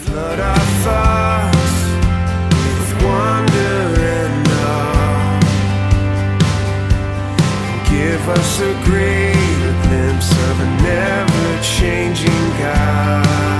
Flood our thoughts with wonder and awe, and give us a greater glimpse of a never-changing God.